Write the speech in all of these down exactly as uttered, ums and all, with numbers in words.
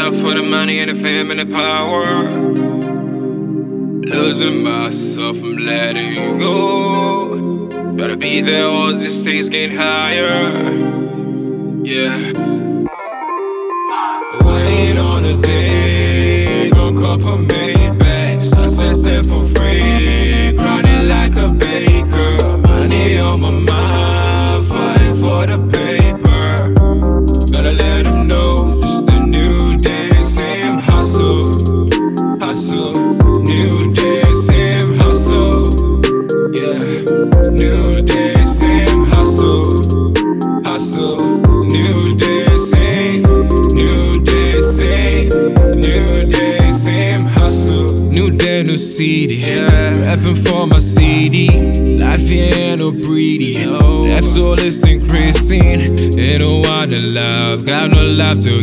up for the money and the fame and the power. Losing myself, I'm letting you go. Gotta be there, all these things getting higher. Yeah. Wait on a day, gon' cup of Maybach. Success set for free, grinding like a baker. Money on my mind, fighting for the paper. Gotta let them know, just a new day, same hustle, hustle. New day, same hustle, yeah. New day, same hustle, hustle. New day, same, new day, same, new day, same hustle. New day, new C D, yeah. Rapping for my C D. Life here ain't no greedy. Left all this increasing. They don't want the love, got no love to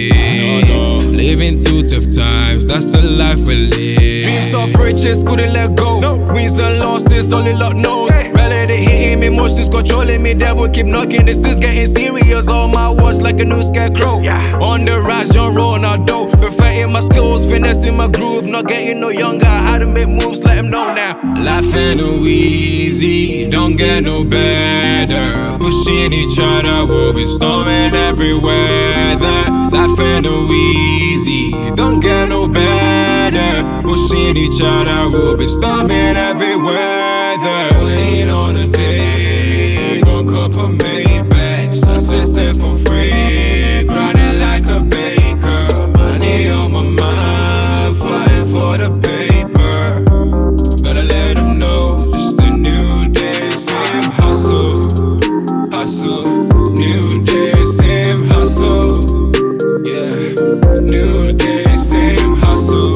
give. Living through tough times, that's the life we live. Dreams of riches, couldn't let go. Wins and losses, only Lord knows. Reality hitting me, emotions controlling me. Devil keep knocking, this is getting serious. On my watch like a new scarecrow. On the rise, John Ronaldo. Perfecting my skills, finessing my groove. Not getting no younger, how to make moves, let him know now. Life ain't no easy, don't get no better. Pushing each other, we'll be storming every weather. Life ain't no easy, don't get no better. Pushing each other, we'll be storming every weather. Wait on a day, gon' cup of Maybach. Success set for free, grinding like a baker. Money on my mind, fighting for the paper. Gotta let them know, just a new day, same hustle, hustle. New day, same hustle, yeah. New day, same hustle,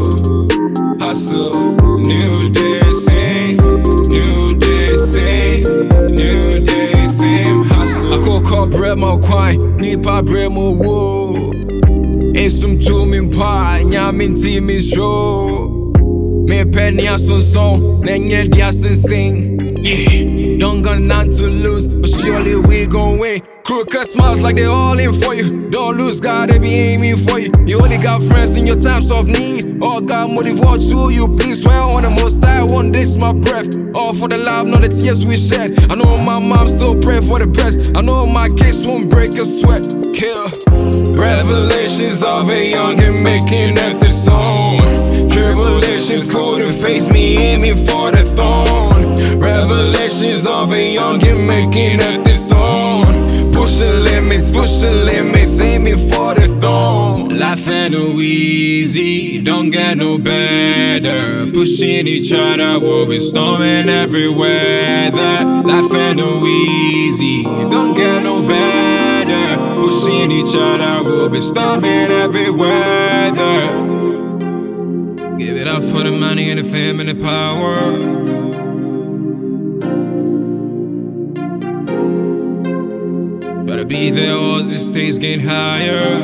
hustle. New day, same, new day, same, new day, same hustle. I call call bread my quine, nipa bread mo wo. Esum to min pa, nyamin ti mi show. Me penny a son son, nenye dia sin sing. Yeah, don't got none to lose, but surely we gon' win. Crooked smiles like they all in for you. Don't lose God, they be aiming for you. You only got friends in your times of need. All God motivate to you, please swear on the most I want this my breath. All for the love, not the tears we shed. I know my mom still pray for the best. I know my kids won't break a sweat. Kill. Revelations of a youngin' making at the zone. Tribulations couldn't face me, aiming for the throne. Revelations of a youngin' making at the zone. Pushing limits, pushing limits, aiming for the throne. Life ain't no easy, don't get no better. Pushing each other, we'll be storming every weather. Life ain't no easy, don't get no better. Pushing each other, we'll be storming every weather. Give it up for the money and the fame and the power. Gotta be there, all these things getting higher.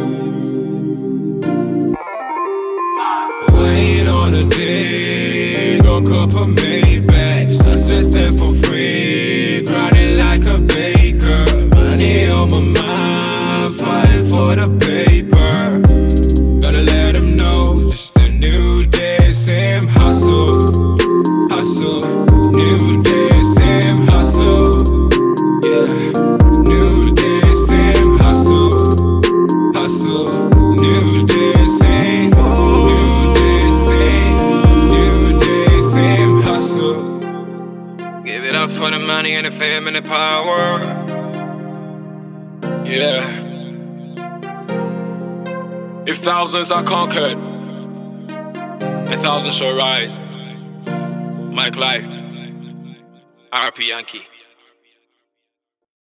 Wait on a day, gon' cup of Maybach. Success set for free, grinding like a baker. Money on my mind, fighting for the paper. Gotta let them know, just a new day, same hustle, hustle. New day, same hustle, yeah. New day, same hustle, hustle. New day, same, new day, same, new day, same hustle. Give it up for the money and the fame and the power. Yeah. If thousands are conquered, a thousand shall rise. Mike Life, R P Yankee.